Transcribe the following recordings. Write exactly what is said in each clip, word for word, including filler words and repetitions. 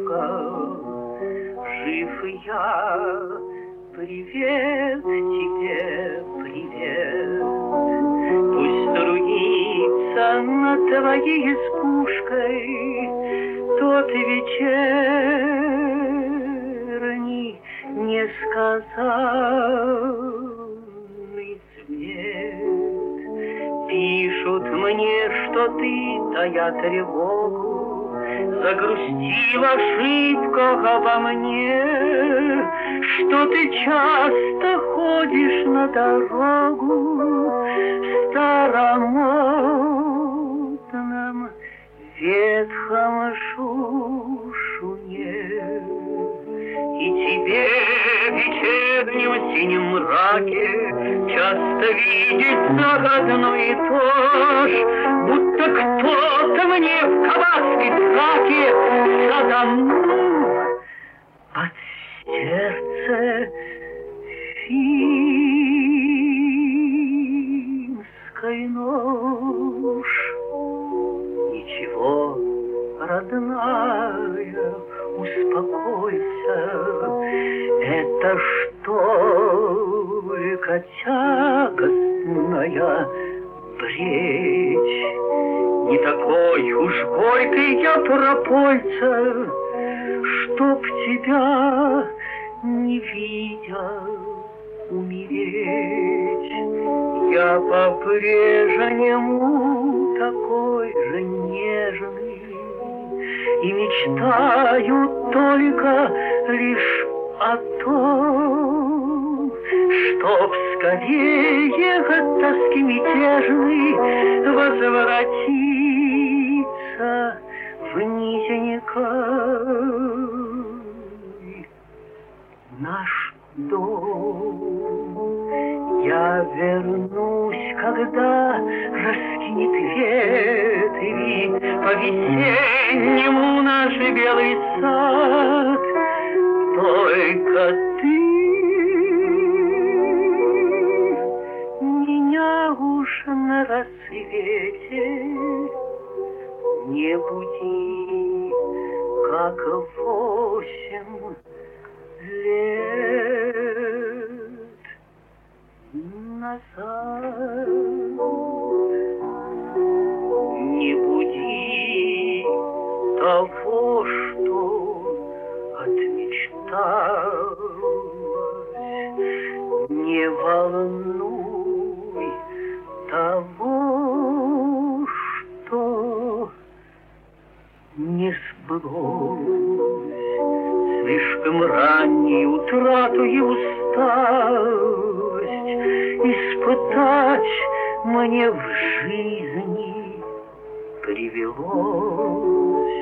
дорога. Жив я, привет тебе, привет. Пусть струится над твоей избушкой тот вечерний несказанный свет. Пишут мне, что ты, тая тревогу, загрустил ошибках обо мне, что ты часто ходишь на дорогу в старомодном ветхом шушуне. И тебе в вечернем синем мраке часто видится одно и то ж, будто кто-то мне в кабацкой драке саданул от сердца финской нож. Ничего, родная, успокойся, это ж только тягостная бредь. Не такой уж горький я пропойца, чтоб тебя, не видя, умереть. Я по-прежнему такой же нежный и мечтаю только лишь о том, чтоб скорее от тоски мятежной возвратиться в низенький наш дом. Я вернусь, когда раскинет ветви по-весеннему наш белый сад. Только ты меня уж на рассвете не буди, как восемь лет назад. Не буди того, что отмечталось, не волнуй того, что не сбылось. Слишком ранней утрату и усталость испытать мне в жизни привелось.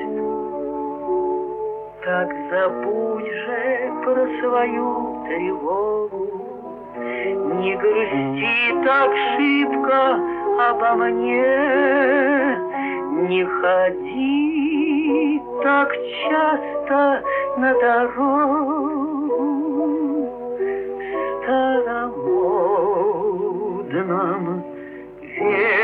Так забудь же про свою тревогу, не грусти так шибко обо мне, не ходи так часто на дорогу в старомодном веке.